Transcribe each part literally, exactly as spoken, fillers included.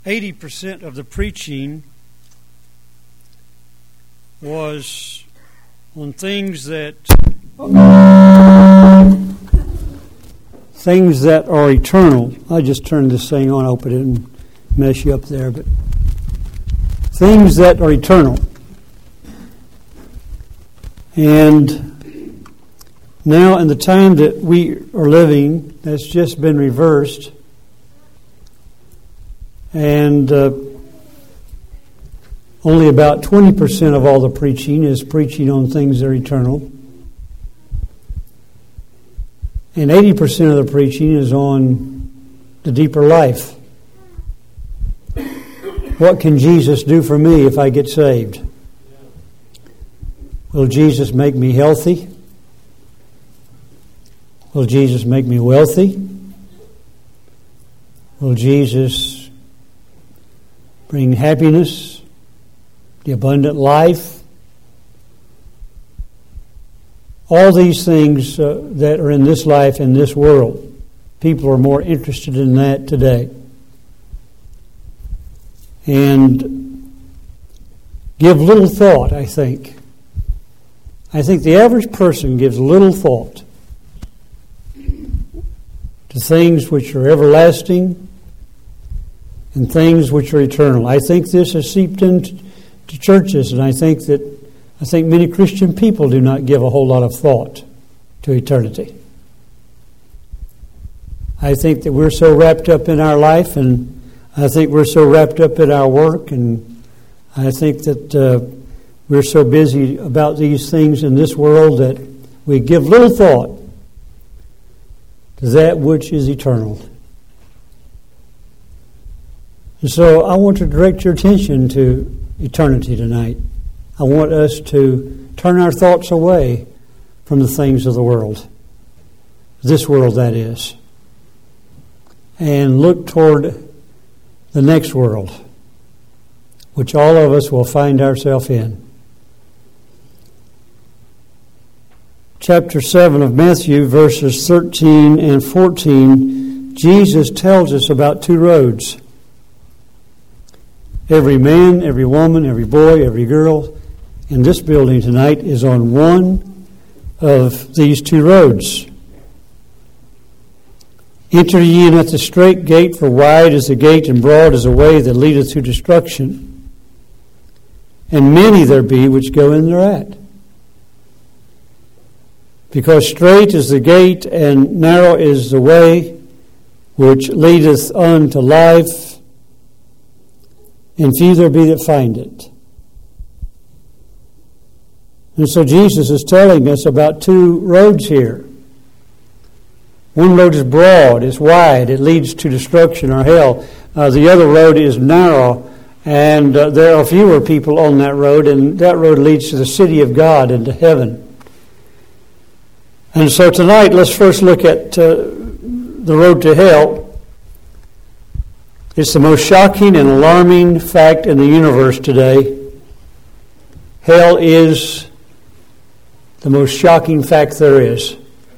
eighty percent of the preaching was on things that things that are eternal. I just turned this thing on, I hope it didn't mess you up there, but things that are eternal. And now in the time that we are living, that's just been reversed. And uh, only about twenty percent of all the preaching is preaching on things that are eternal. And eighty percent of the preaching is on the deeper life. What can Jesus do for me if I get saved? Will Jesus make me healthy? Will Jesus make me wealthy? Will Jesus bring happiness, the abundant life? All these things uh, that are in this life, in this world, people are more interested in that today. And give little thought, I think. I think the average person gives little thought to things which are everlasting and things which are eternal. I think this has seeped into churches, and I think that I think many Christian people do not give a whole lot of thought to eternity. I think that we're so wrapped up in our life, and I think we're so wrapped up in our work, and I think that uh, we're so busy about these things in this world that we give little thought to that which is eternal. And so I want to direct your attention to eternity tonight. I want us to turn our thoughts away from the things of the world, this world that is, and look toward the next world, which all of us will find ourselves in. Chapter seven of Matthew, verses thirteen and fourteen, Jesus tells us about two roads. Every man, every woman, every boy, every girl in this building tonight is on one of these two roads. Enter ye in at the strait gate, for wide is the gate and broad is the way that leadeth to destruction. And many there be which go in thereat. Because strait is the gate and narrow is the way which leadeth unto life, and few there be that find it. And so Jesus is telling us about two roads here. One road is broad, it's wide, it leads to destruction or hell. Uh, the other road is narrow, and uh, there are fewer people on that road, and that road leads to the city of God and to heaven. And so tonight, let's first look at uh, the road to hell. It's the most shocking and alarming fact in the universe today. Hell is the most shocking fact there is.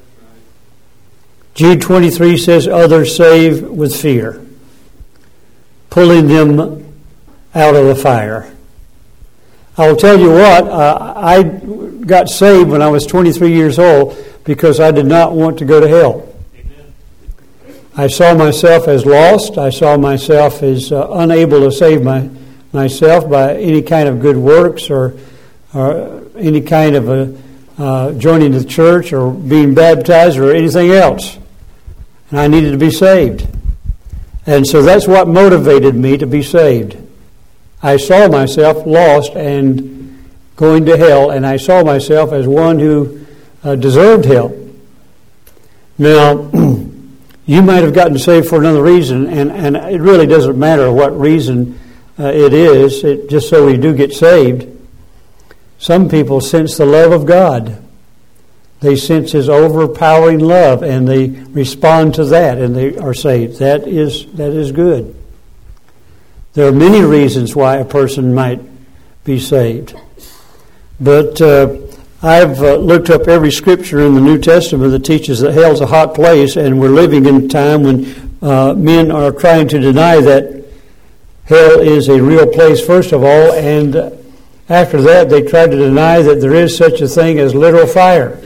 Jude twenty-three says, others save with fear, pulling them out of the fire. I will tell you what, uh, I got saved when I was twenty-three years old because I did not want to go to hell. Amen. I saw myself as lost. I saw myself as uh, unable to save my myself by any kind of good works or, or any kind of a Uh, joining the church or being baptized or anything else. And I needed to be saved. And so that's what motivated me to be saved. I saw myself lost and going to hell, and I saw myself as one who uh, deserved hell. Now, you might have gotten saved for another reason, and, and it really doesn't matter what reason uh, it is, it, just so we do get saved. Some people sense the love of God. They sense His overpowering love, and they respond to that, and they are saved. That is that is good. There are many reasons why a person might be saved. But uh, I've uh, looked up every scripture in the New Testament that teaches that hell's a hot place, and we're living in a time when uh, men are trying to deny that hell is a real place, first of all, and after that they tried to deny that there is such a thing as literal fire.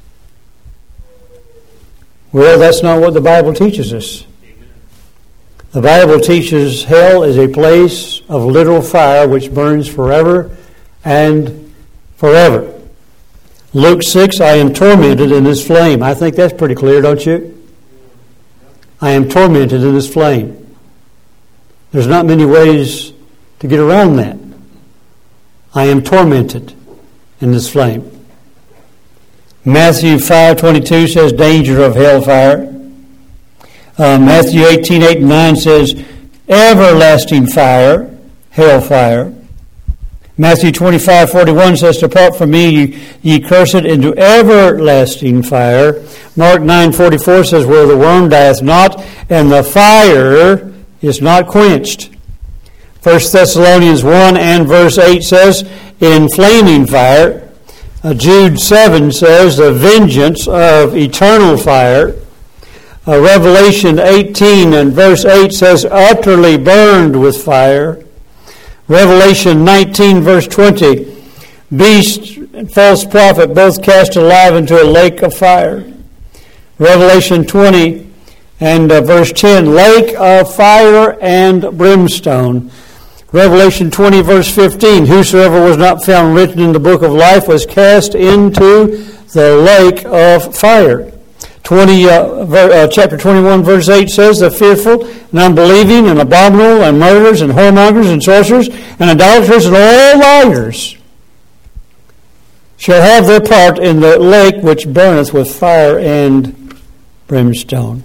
Well, that's not what the Bible teaches us. The Bible teaches hell is a place of literal fire which burns forever and forever. Luke six, I am tormented in this flame. I think that's pretty clear, don't you? I am tormented in this flame. There's not many ways to get around that. I am tormented in this flame. Matthew five twenty-two says danger of hellfire. Uh, Matthew eighteen, eight and nine says everlasting fire, hellfire. Matthew twenty-five, forty-one says, depart from me, ye, ye cursed, into everlasting fire. Mark nine, forty-four says, where the worm dieth not, and the fire is not quenched. First Thessalonians one and verse eight says, in flaming fire. Uh, Jude seven says, the vengeance of eternal fire. Uh, Revelation eighteen and verse eight says, utterly burned with fire. Revelation nineteen verse twenty, beast and false prophet both cast alive into a lake of fire. Revelation twenty and uh, verse ten, lake of fire and brimstone. Revelation twenty verse fifteen, whosoever was not found written in the book of life was cast into the lake of fire. twenty, uh, ver, uh, chapter twenty-one verse eight says, the fearful and unbelieving and abominable and murderers and whoremongers and sorcerers and idolaters and all liars shall have their part in the lake which burneth with fire and brimstone.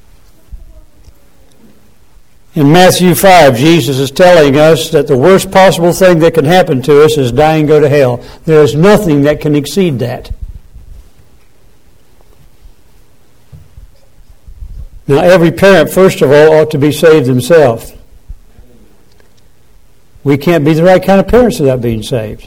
In Matthew five, Jesus is telling us that the worst possible thing that can happen to us is die and go to hell. There is nothing that can exceed that. Now, every parent, first of all, ought to be saved themselves. We can't be the right kind of parents without being saved.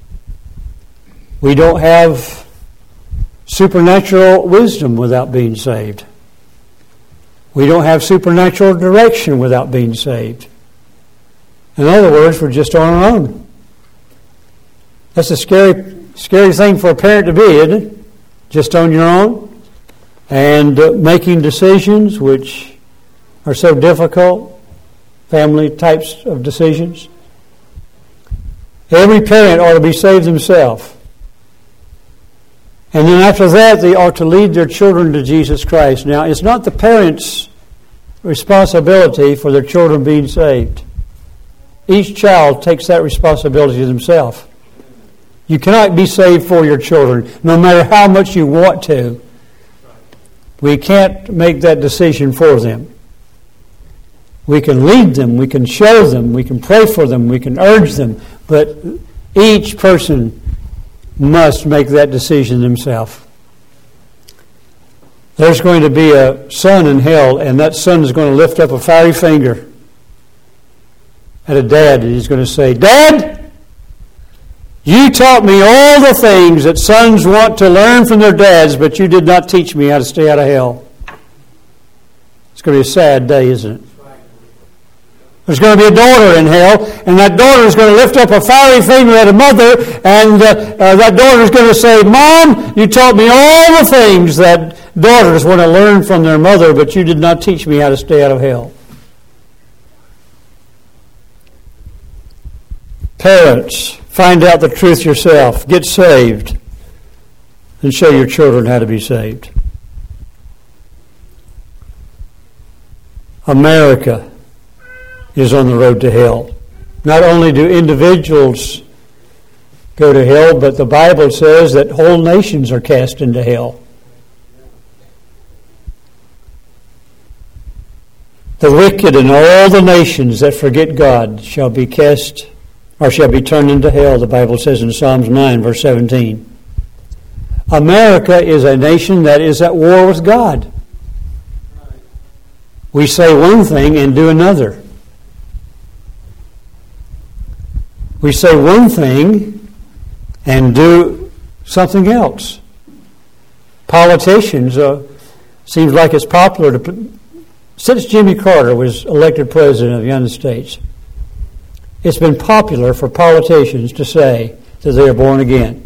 We don't have supernatural wisdom without being saved. We don't have supernatural direction without being saved. In other words, we're just on our own. That's a scary, scary thing for a parent to be, isn't it? Just on your own. And uh, making decisions which are so difficult, family types of decisions. Every parent ought to be saved themselves. And then after that, they ought to lead their children to Jesus Christ. Now, it's not the parents' responsibility for their children being saved. Each child takes that responsibility themselves. You cannot be saved for your children, no matter how much you want to. We can't make that decision for them. We can lead them, we can show them, we can pray for them, we can urge them, but each person must make that decision themselves. There's going to be a son in hell, and that son is going to lift up a fiery finger at a dad, and he's going to say, Dad, you taught me all the things that sons want to learn from their dads, but you did not teach me how to stay out of hell. It's going to be a sad day, isn't it? There's going to be a daughter in hell, and that daughter is going to lift up a fiery finger at a mother, and uh, uh, that daughter is going to say, Mom, you taught me all the things that daughters want to learn from their mother, but you did not teach me how to stay out of hell. Parents, find out the truth yourself. Get saved. And show your children how to be saved. America is on the road to hell. Not only do individuals go to hell, but the Bible says that whole nations are cast into hell. The wicked and all the nations that forget God shall be cast or shall be turned into hell, the Bible says in Psalms nine, verse seventeen. America is a nation that is at war with God. We say one thing and do another. We say one thing and do something else. Politicians, uh, seems like it's popular to... Since Jimmy Carter was elected president of the United States, it's been popular for politicians to say that they are born again.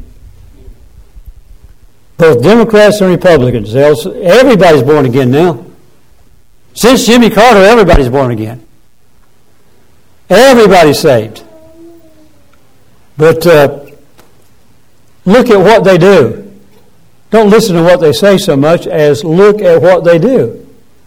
Both Democrats and Republicans, everybody's born again now. Since Jimmy Carter, everybody's born again. Everybody's saved. But uh, look at what they do. Don't listen to what they say so much as look at what they do.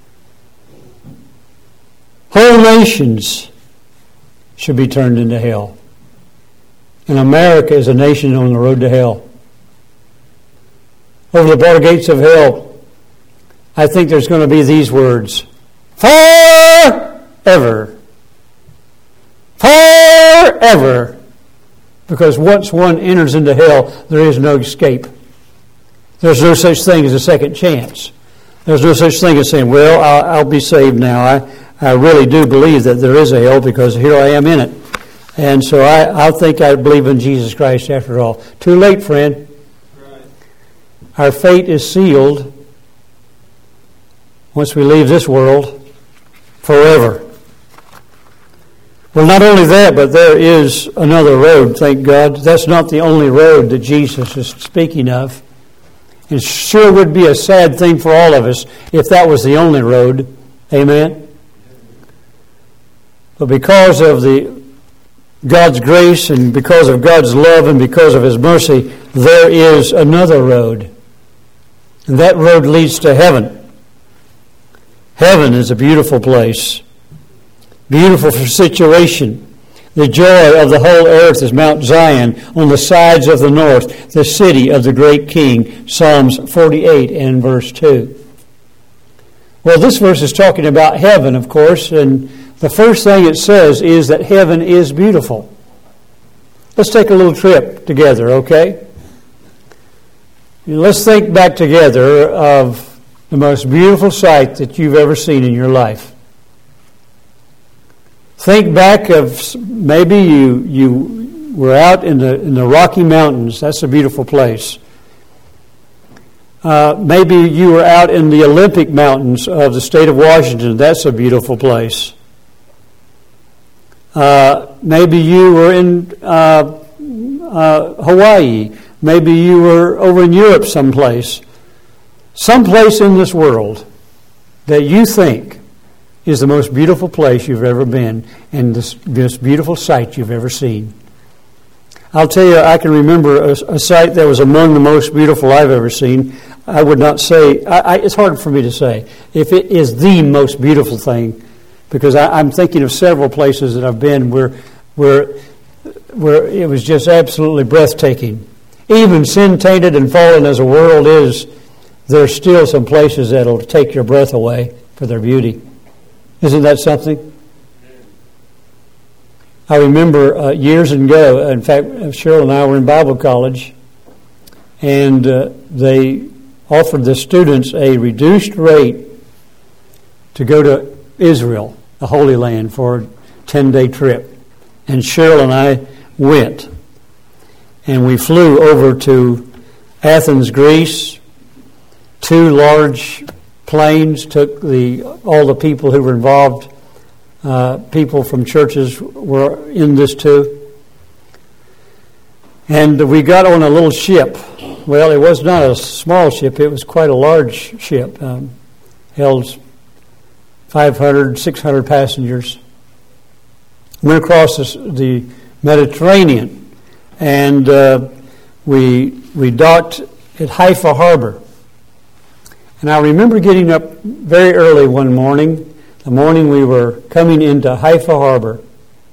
Whole nations should be turned into hell. And America is a nation on the road to hell. Over the broad gates of hell, I think there's going to be these words: forever. Forever. Because once one enters into hell, there is no escape. There's no such thing as a second chance. There's no such thing as saying, well, I'll, I'll be saved now. I, I really do believe that there is a hell because here I am in it. And so I, I think I believe in Jesus Christ after all. Too late, friend. Right. Our fate is sealed once we leave this world forever. Well, not only that, but there is another road, thank God. That's not the only road that Jesus is speaking of. It sure would be a sad thing for all of us if that was the only road. Amen? But because of the God's grace and because of God's love and because of His mercy, there is another road. And that road leads to heaven. Heaven is a beautiful place. Beautiful situation. The joy of the whole earth is Mount Zion on the sides of the north, the city of the great King. Psalms forty-eight and verse two. Well, this verse is talking about heaven, of course, and the first thing it says is that heaven is beautiful. Let's take a little trip together, okay? Let's think back together of the most beautiful sight that you've ever seen in your life. Think back of maybe you you were out in the in the Rocky Mountains. That's a beautiful place. Uh, maybe you were out in the Olympic Mountains of the state of Washington. That's a beautiful place. Uh, maybe you were in uh, uh, Hawaii. Maybe you were over in Europe someplace. Someplace in this world that you think is the most beautiful place you've ever been and this, this beautiful sight you've ever seen. I'll tell you, I can remember a, a sight that was among the most beautiful I've ever seen. I would not say, I, I, it's hard for me to say if it is the most beautiful thing, because I, I'm thinking of several places that I've been where, where, where it was just absolutely breathtaking. Even sin-tainted and fallen as the world is, there's still some places that'll take your breath away for their beauty. Isn't that something? I remember uh, years ago, in fact, Cheryl and I were in Bible college, and uh, they offered the students a reduced rate to go to Israel, the Holy Land, for a ten-day trip. And Cheryl and I went. And we flew over to Athens, Greece. Two large planes took the all the people who were involved. Uh, people from churches were in this too. And we got on a little ship. Well, it was not a small ship. It was quite a large ship. Um, held five hundred, six hundred passengers. Went across this, the Mediterranean. And uh, we we docked at Haifa Harbor. And I remember getting up very early one morning, the morning we were coming into Haifa Harbor.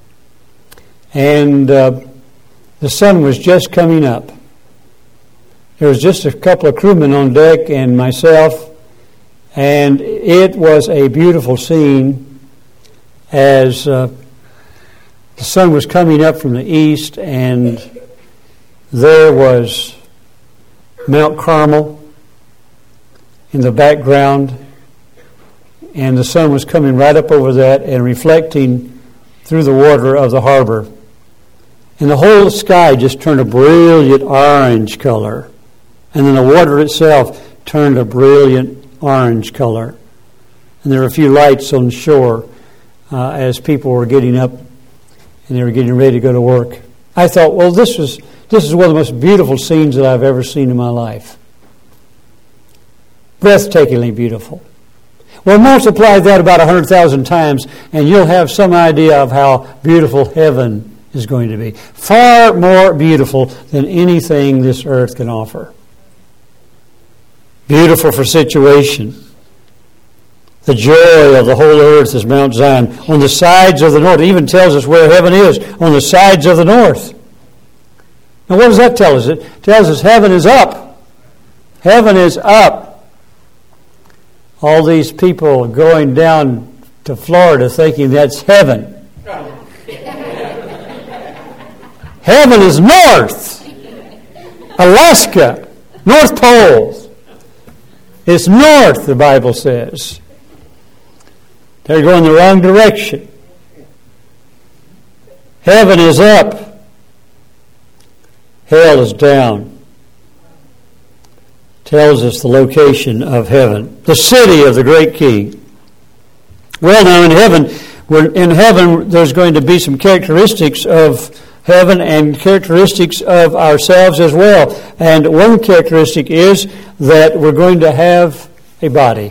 And uh, the sun was just coming up. There was just a couple of crewmen on deck and myself. And it was a beautiful scene as uh, the sun was coming up from the east, and there was Mount Carmel in the background, and the sun was coming right up over that and reflecting through the water of the harbor. And the whole sky just turned a brilliant orange color. And then the water itself turned a brilliant orange color. And there were a few lights on the shore uh, as people were getting up and they were getting ready to go to work. I thought, well, this was this is one of the most beautiful scenes that I've ever seen in my life. Breathtakingly beautiful. Well, multiply that about one hundred thousand times, and you'll have some idea of how beautiful heaven is going to be. Far more beautiful than anything this earth can offer. Beautiful for situation. The joy of the whole earth is Mount Zion. On the sides of the north. It even tells us where heaven is. On the sides of the north. Now what does that tell us? It tells us heaven is up. Heaven is up. All these people going down to Florida thinking that's heaven. Heaven is north. Alaska. North Pole. It's north, the Bible says. They're going the wrong direction. Heaven is up. Hell is down. Tells us the location of heaven. The city of the great King. Well, now in heaven, we're, in heaven there's going to be some characteristics of heaven and characteristics of ourselves as well. And one characteristic is that we're going to have a body.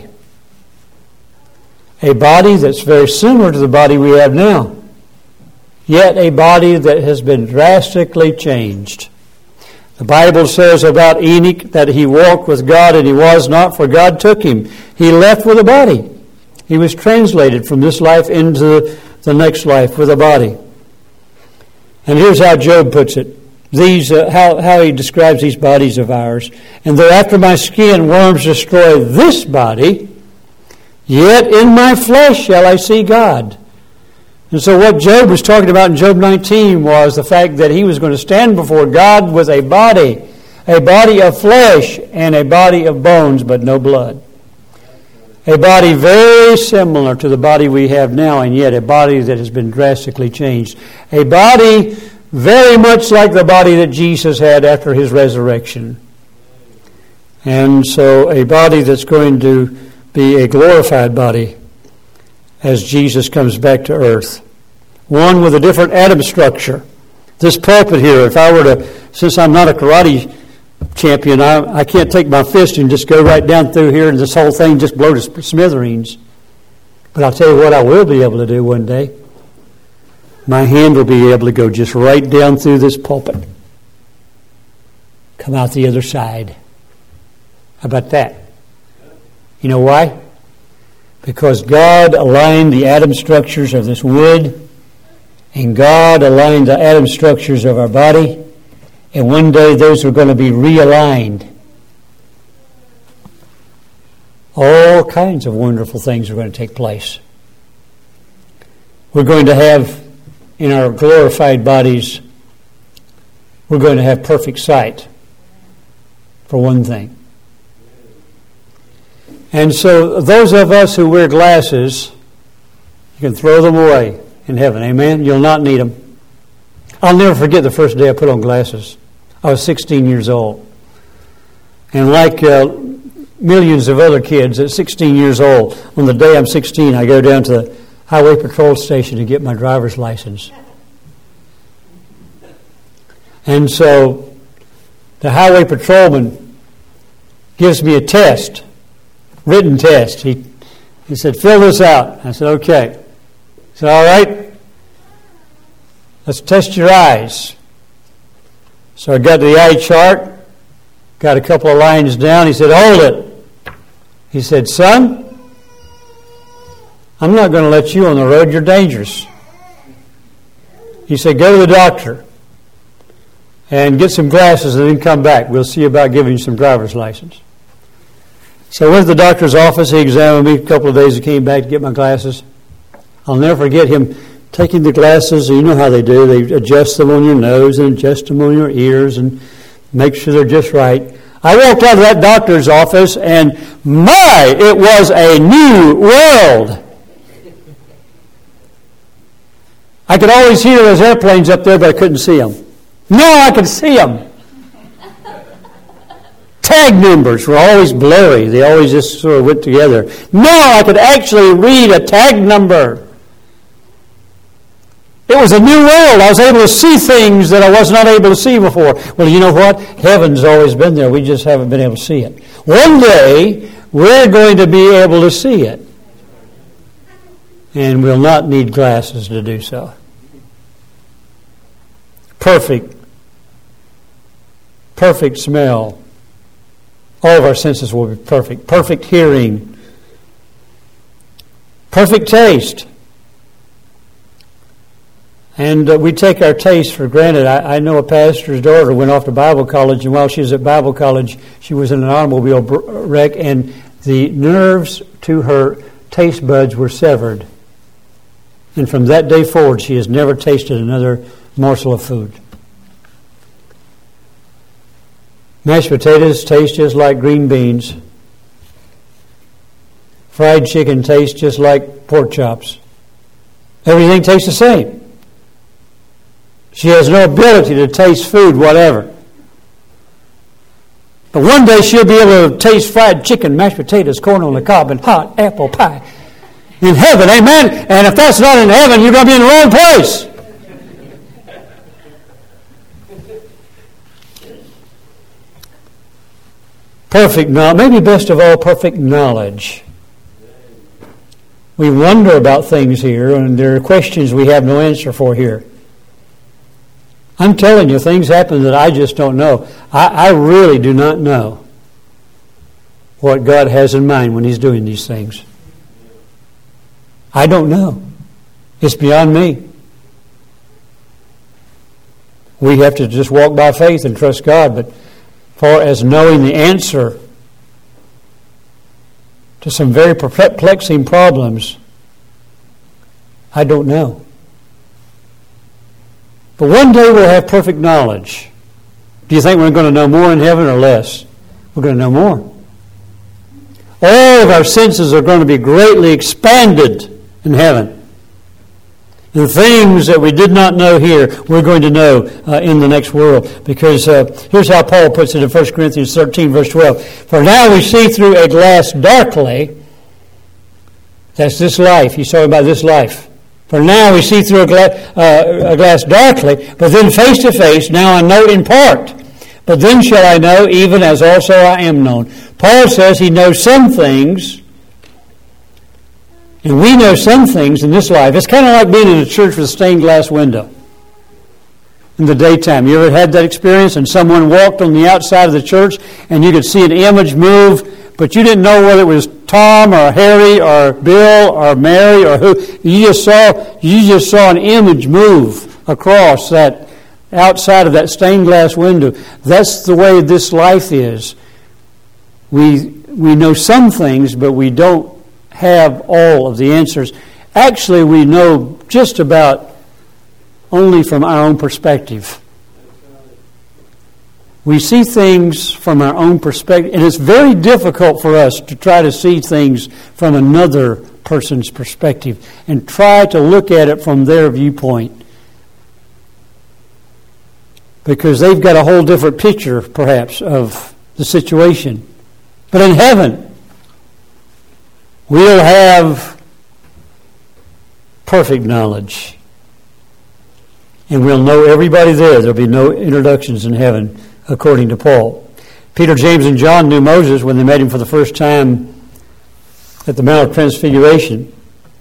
A body that's very similar to the body we have now. Yet a body that has been drastically changed. The Bible says about Enoch that he walked with God and he was not, for God took him. He left with a body. He was translated from this life into the next life with a body. And here's how Job puts it. These, uh, how, how he describes these bodies of ours. And though after my skin worms destroy this body, yet in my flesh shall I see God. And so what Job was talking about in Job nineteen was the fact that he was going to stand before God with a body, a body of flesh and a body of bones, but no blood. A body very similar to the body we have now, and yet a body that has been drastically changed. A body very much like the body that Jesus had after his resurrection. And so a body that's going to be a glorified body as Jesus comes back to earth. One with a different atom structure. This pulpit here, if I were to, since I'm not a karate champion, I, I can't take my fist and just go right down through here and this whole thing just blow to smithereens. But I'll tell you what I will be able to do one day. My hand will be able to go just right down through this pulpit. Come out the other side. How about that? You know why? Because God aligned the atom structures of this wood, and God aligned the atom structures of our body, and one day those are going to be realigned. All kinds of wonderful things are going to take place. We're going to have, in our glorified bodies, we're going to have perfect sight, for one thing. And so those of us who wear glasses, you can throw them away in heaven. Amen? You'll not need them. I'll never forget the first day I put on glasses. I was sixteen years old. And like uh, millions of other kids at sixteen years old, on the day I'm sixteen, I go down to the highway patrol station to get my driver's license. And so the highway patrolman gives me a test. Written test. He he said, fill this out. I said, okay. He said, all right, let's test your eyes. So I got the eye chart, got a couple of lines down. He said, hold it. He said, son, I'm not going to let you on the road. You're dangerous. He said, go to the doctor and get some glasses and then come back. We'll see about giving you some driver's license. So I went to the doctor's office. He examined me a couple of days. He came back to get my glasses. I'll never forget him taking the glasses. You know how they do. They adjust them on your nose and adjust them on your ears and make sure they're just right. I walked out of that doctor's office and my, it was a new world. I could always hear those airplanes up there, but I couldn't see them. Now I could see them. Tag numbers were always blurry. They always just sort of went together. Now I could actually read a tag number. It was a new world. I was able to see things that I was not able to see before. Well, you know what? Heaven's always been there. We just haven't been able to see it. One day, we're going to be able to see it. And we'll not need glasses to do so. Perfect. Perfect smell. All of our senses will be perfect. Perfect hearing. Perfect taste. And uh, we take our taste for granted. I, I know a pastor's daughter went off to Bible college, and while she was at Bible college, she was in an automobile wreck, and the nerves to her taste buds were severed. And from that day forward, she has never tasted another morsel of food. Mashed potatoes taste just like green beans. Fried chicken tastes just like pork chops. Everything tastes the same. She has no ability to taste food, whatever. But one day she'll be able to taste fried chicken, mashed potatoes, corn on the cob, and hot apple pie in heaven. Amen? And if that's not in heaven, you're going to be in the wrong place. Perfect knowledge. Maybe best of all, perfect knowledge. We wonder about things here, and there are questions we have no answer for here. I'm telling you, things happen that I just don't know. I, I really do not know what God has in mind when He's doing these things. I don't know. It's beyond me. We have to just walk by faith and trust God. But far as knowing the answer to some very perplexing problems, I don't know. But one day we'll have perfect knowledge. Do you think we're going to know more in heaven or less? We're going to know more. All of our senses are going to be greatly expanded in heaven. The things that we did not know here, we're going to know uh, in the next world. Because uh, here's how Paul puts it in First Corinthians thirteen, verse twelve. For now we see through a glass darkly. That's this life. He's talking about this life. For now we see through a, gla- uh, a glass darkly, but then face to face. Now I know in part, but then shall I know, even as also I am known. Paul says he knows some things, and we know some things in this life. It's kind of like being in a church with a stained glass window in the daytime. You ever had that experience? And someone walked on the outside of the church, and you could see an image move, but you didn't know whether it was Tom or Harry or Bill or Mary or who. You just saw you just saw an image move across that outside of that stained glass window. That's the way this life is. We we know some things, but we don't have all of the answers. Actually, we know just about only from our own perspective. We see things from our own perspective, and it's very difficult for us to try to see things from another person's perspective and try to look at it from their viewpoint, because they've got a whole different picture, perhaps, of the situation. But in heaven, we'll have perfect knowledge, and we'll know everybody there. There'll be no introductions in heaven, according to Paul. Peter, James, and John knew Moses when they met him for the first time at the Mount of Transfiguration.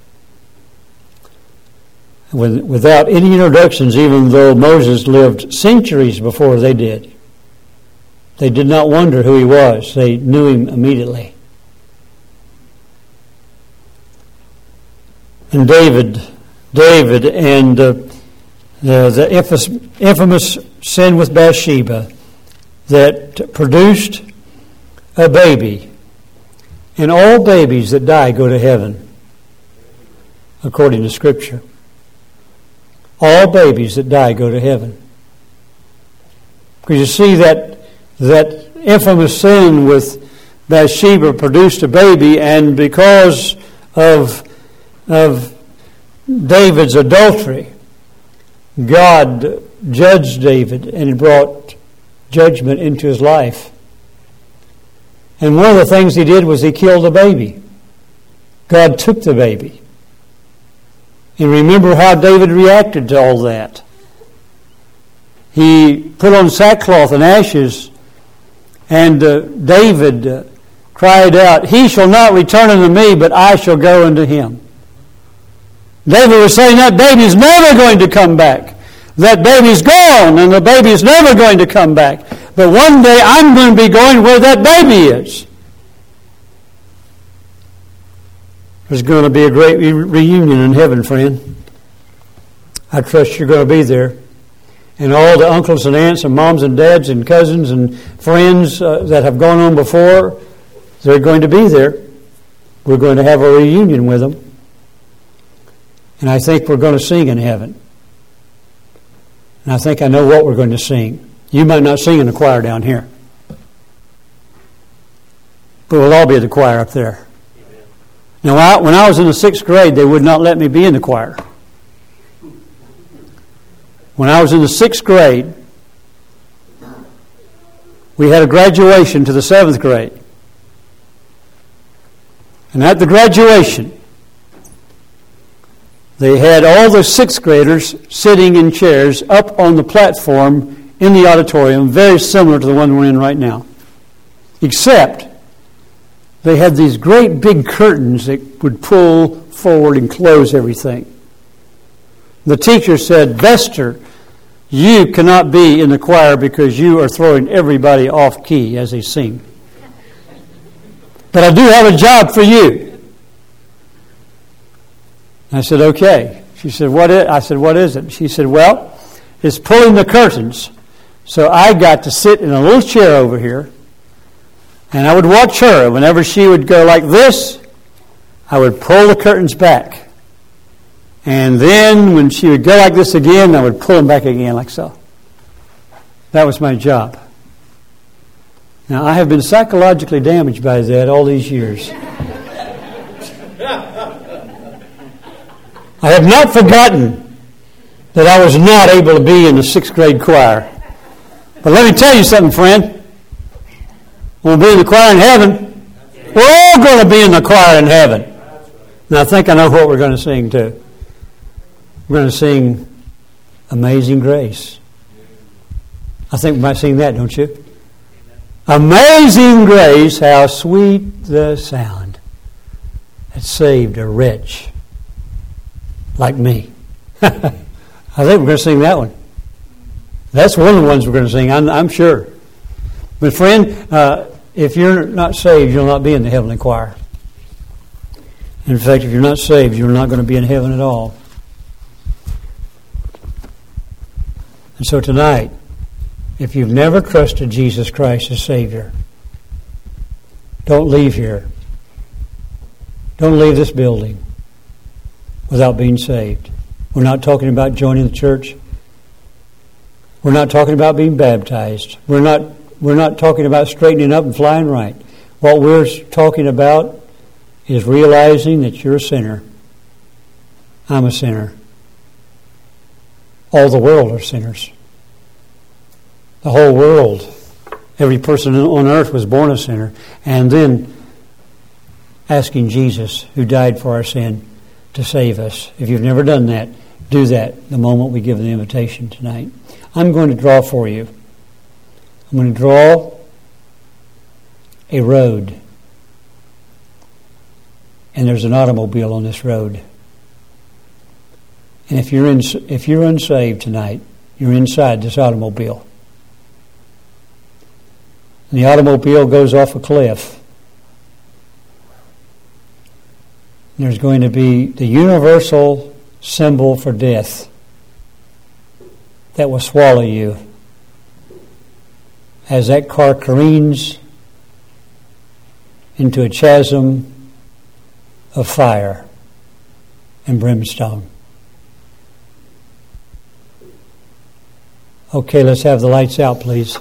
Without any introductions, even though Moses lived centuries before they did. They did not wonder who he was. They knew him immediately. And David, David and uh, the, the infamous, infamous sin with Bathsheba that produced a baby. And all babies that die go to heaven, according to Scripture. All babies that die go to heaven. Because you see that that infamous sin with Bathsheba produced a baby, and because of of David's adultery, God judged David and brought judgment into his life. And one of the things he did was he killed the baby. God took the baby. And remember how David reacted to all that. He put on sackcloth and ashes, and uh, David uh, cried out, "He shall not return unto me, but I shall go unto him." David was saying that baby's never going to come back. That baby's gone, and the baby's never going to come back. But one day I'm going to be going where that baby is. There's going to be a great re- reunion in heaven, friend. I trust you're going to be there. And all the uncles and aunts and moms and dads and cousins and friends uh, that have gone on before, they're going to be there. We're going to have a reunion with them. And I think we're going to sing in heaven. And I think I know what we're going to sing. You might not sing in the choir down here. But we'll all be at the choir up there. Amen. Now, I, when I was in the sixth grade, they would not let me be in the choir. When I was in the sixth grade, we had a graduation to the seventh grade. And at the graduation, they had all the sixth graders sitting in chairs up on the platform in the auditorium, very similar to the one we're in right now. Except they had these great big curtains that would pull forward and close everything. The teacher said, "Vester, you cannot be in the choir because you are throwing everybody off key as they sing. But I do have a job for you." I said, "Okay." She said, "What is?" I said, "What is it?" She said, "Well, it's pulling the curtains." So I got to sit in a little chair over here, and I would watch her. Whenever she would go like this, I would pull the curtains back. And then when she would go like this again, I would pull them back again like so. That was my job. Now, I have been psychologically damaged by that all these years. I have not forgotten that I was not able to be in the sixth grade choir. But let me tell you something, friend. We'll be in the choir in heaven. We're all going to be in the choir in heaven. And I think I know what we're going to sing too. We're going to sing Amazing Grace. I think we might sing that, don't you? Amazing grace, how sweet the sound that saved a wretch like me. I think we're going to sing that one. That's one of the ones we're going to sing, I'm, I'm sure. But friend, uh, if you're not saved, you'll not be in the heavenly choir. In fact, if you're not saved, you're not going to be in heaven at all. And so tonight, if you've never trusted Jesus Christ as Savior, don't leave here. Don't leave this building without being saved. We're not talking about joining the church. We're not talking about being baptized. We're not, we're not talking about straightening up and flying right. What we're talking about is realizing that you're a sinner. I'm a sinner. All the world are sinners. The whole world, every person on earth was born a sinner. And then asking Jesus, who died for our sin, to save us. If you've never done that, do that the moment we give the invitation tonight. I'm going to draw for you. I'm going to draw a road. And there's an automobile on this road. And if you're in, if you're unsaved tonight, you're inside this automobile. And the automobile goes off a cliff. There's going to be the universal symbol for death that will swallow you as that car careens into a chasm of fire and brimstone. Okay, let's have the lights out, please.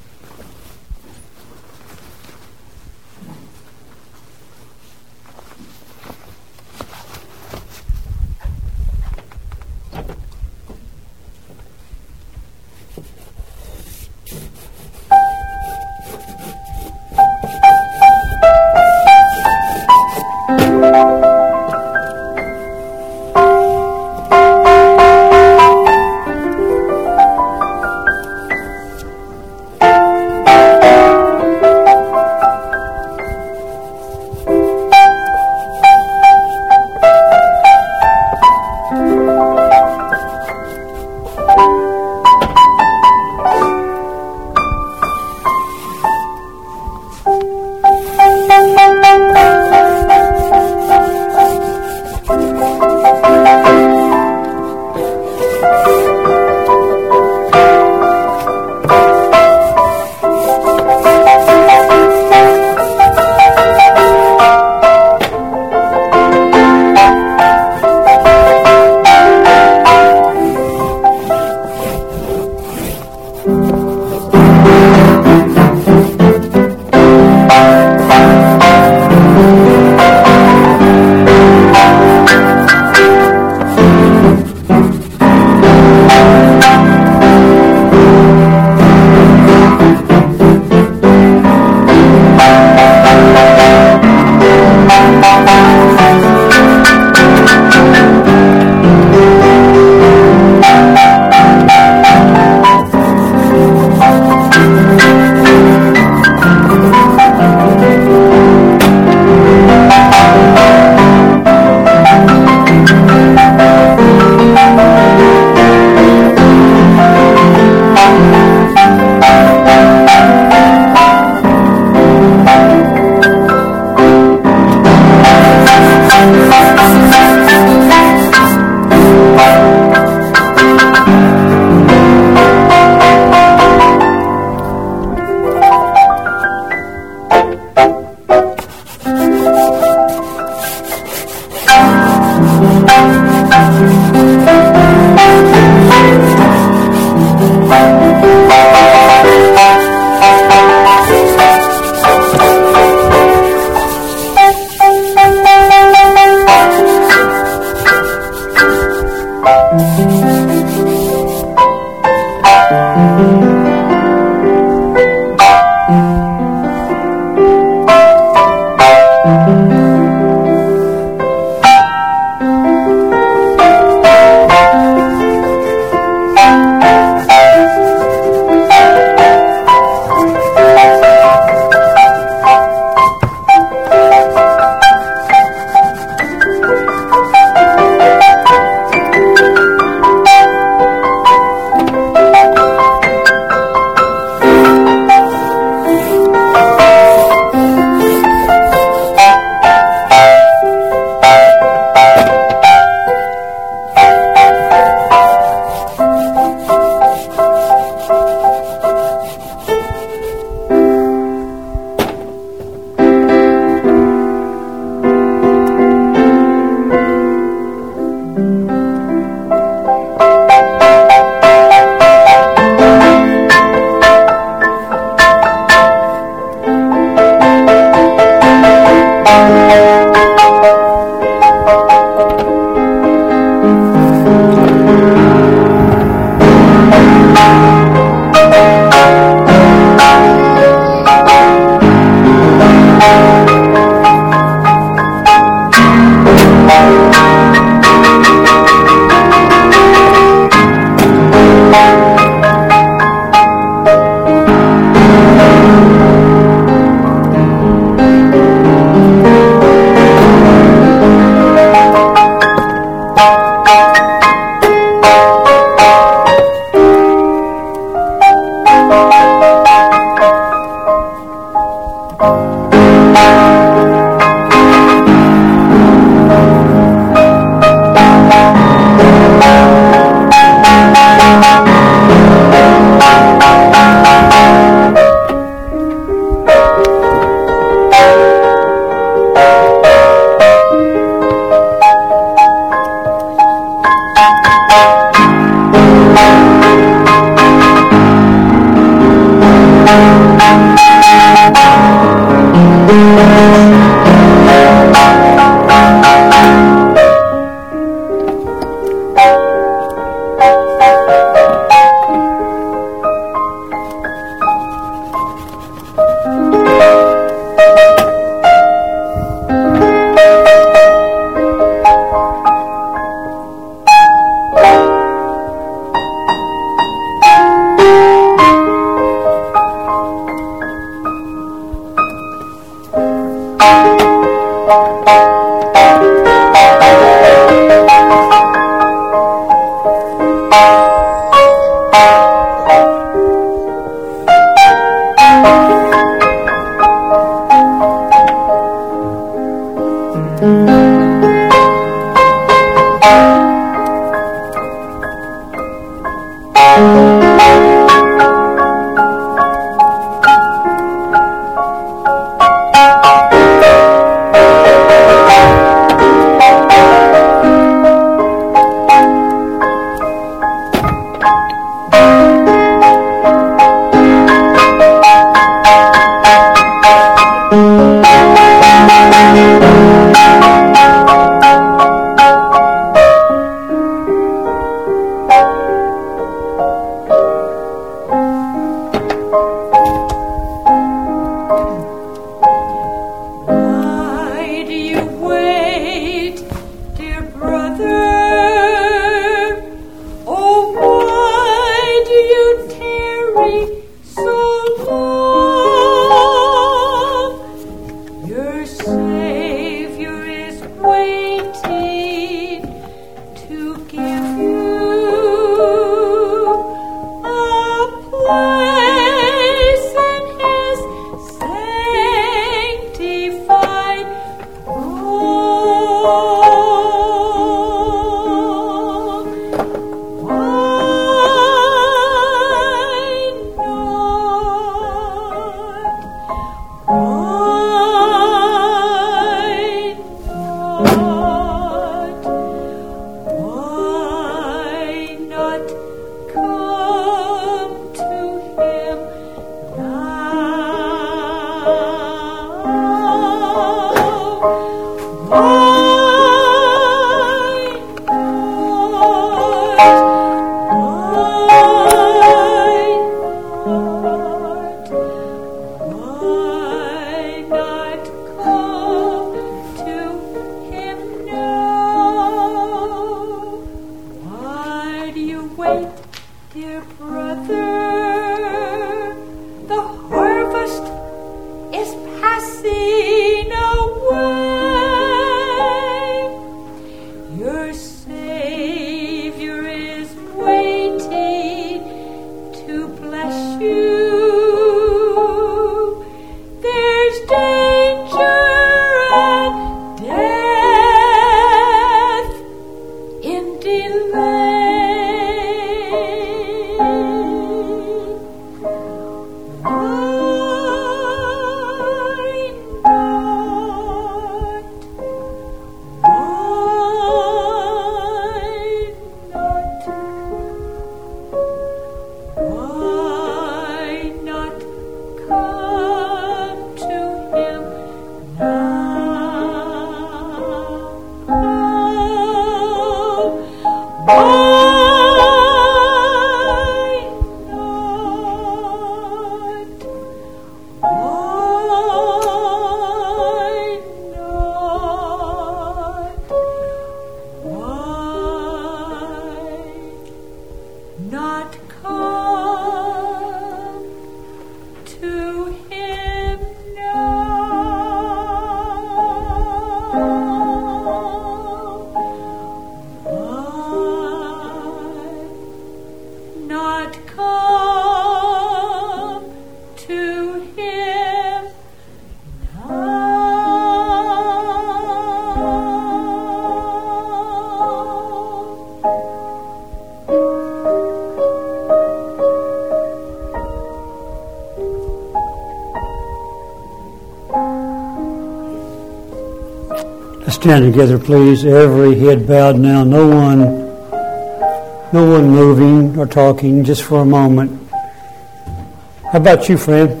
Let's stand together, please. Every head bowed now. No one, no one moving or talking, just for a moment. How about you, friend?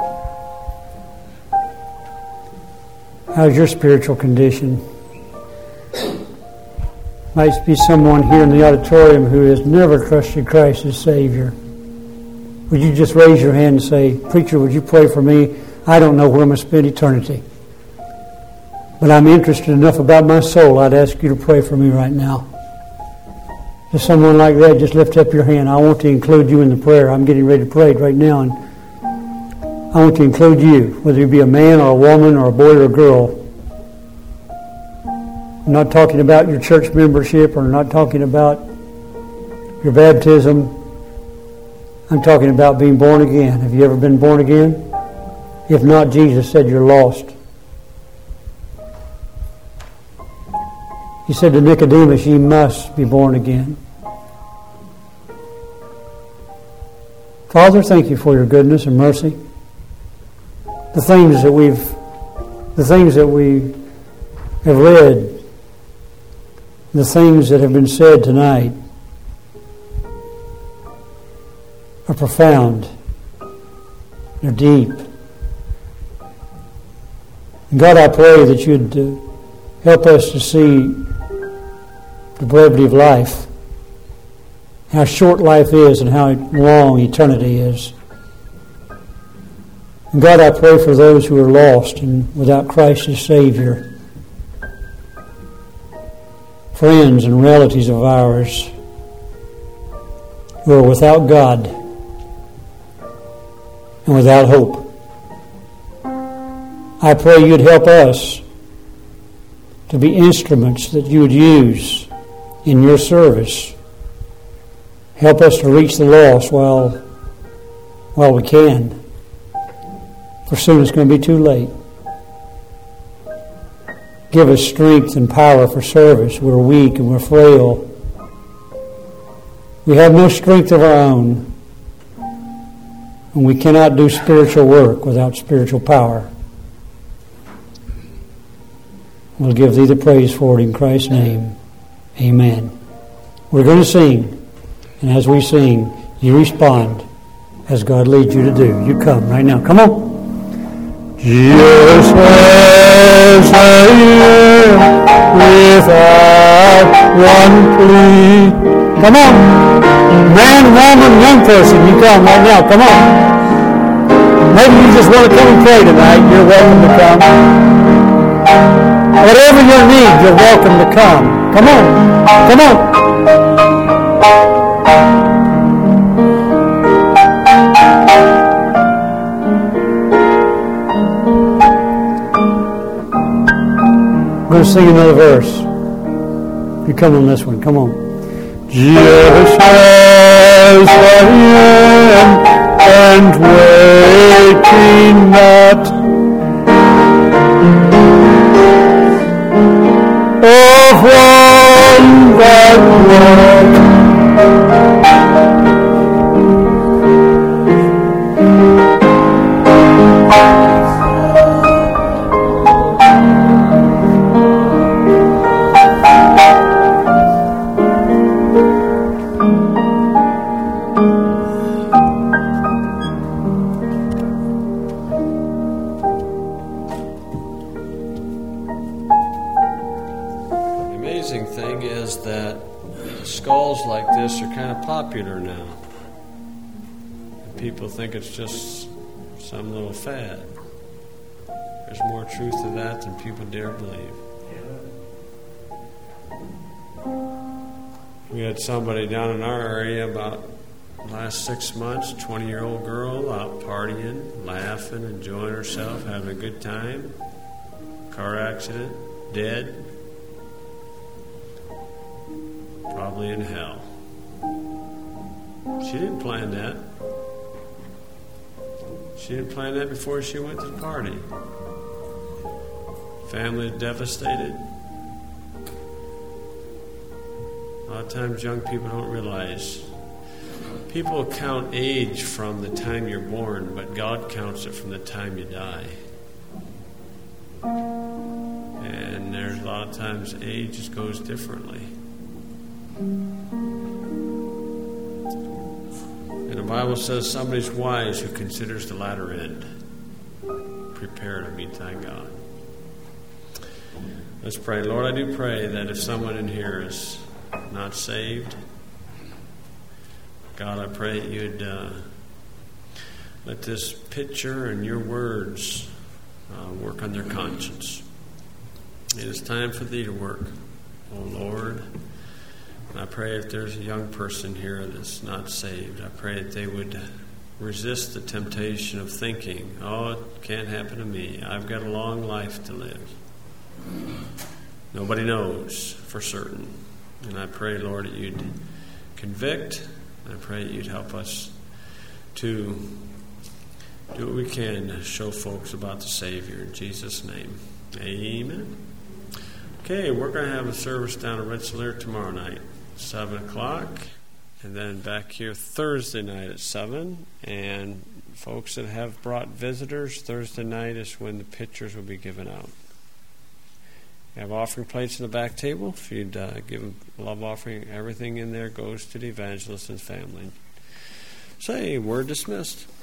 How's your spiritual condition? Might be someone here in the auditorium who has never trusted Christ as Savior. Would you just raise your hand and say, "Preacher, would you pray for me? I don't know where I'm going to spend eternity, but I'm interested enough about my soul, I'd ask you to pray for me right now." If someone like that, just lift up your hand. I want to include you in the prayer. I'm getting ready to pray right now, and I want to include you, whether you be a man or a woman or a boy or a girl. I'm not talking about your church membership, or not talking about your baptism. I'm talking about being born again. Have you ever been born again? If not, Jesus said you're lost. He said to Nicodemus, "You must be born again." Father, thank you for your goodness and mercy. The things that we've, the things that we have read, the things that have been said tonight are profound. They're deep. And God, I pray that you'd uh, help us to see the brevity of life, how short life is and how long eternity is. And God, I pray for those who are lost and without Christ as Savior, friends and relatives of ours who are without God and without hope. I pray you'd help us to be instruments that you would use in your service. Help us to reach the lost while, while we can, for soon it's going to be too late. Give us strength and power for service. We're weak and we're frail. We have no strength of our own, and we cannot do spiritual work without spiritual power. We'll give thee the praise for it in Christ's name. Amen. We're going to sing, and as we sing, you respond as God leads you to do. You come right now. Come on. Just as I am without one plea. Come on. Man, woman, young person, you come right now. Come on. Maybe you just want to come and pray tonight. You're welcome to come. Whatever your need, you're welcome to come. Come on. Come on. We're going to sing another verse. You come on this one. Come on. Just as I am and waiting not of one that walks popular now. And people think it's just some little fad. There's more truth to that than people dare believe. We had somebody down in our area about the last six months, twenty-year-old girl out partying, laughing, enjoying herself, having a good time. Car accident, dead. Probably in hell. She didn't plan that. She didn't plan that before she went to the party. Family devastated. A lot of times young people don't realize. People count age from the time you're born, but God counts it from the time you die. And lot of times age just goes differently. And the Bible says somebody's wise who considers the latter end. Prepare to meet thy God. Let's pray. Lord, I do pray that if someone in here is not saved, God, I pray that you'd uh, let this picture and your words uh, work on their conscience. It is time for thee to work, oh Lord. And I pray if there's a young person here that's not saved, I pray that they would resist the temptation of thinking, oh, it can't happen to me. I've got a long life to live. Nobody knows for certain. And I pray, Lord, that you'd convict. I pray that you'd help us to do what we can to show folks about the Savior. In Jesus' name, amen. Okay, we're going to have a service down at Rensselaer tomorrow night, seven o'clock. And then back here Thursday night at seven. And folks that have brought visitors, Thursday night is when the pictures will be given out. You have offering plates in the back table. If you'd uh, give them a love offering, everything in there goes to the evangelist and family. Say, we're dismissed.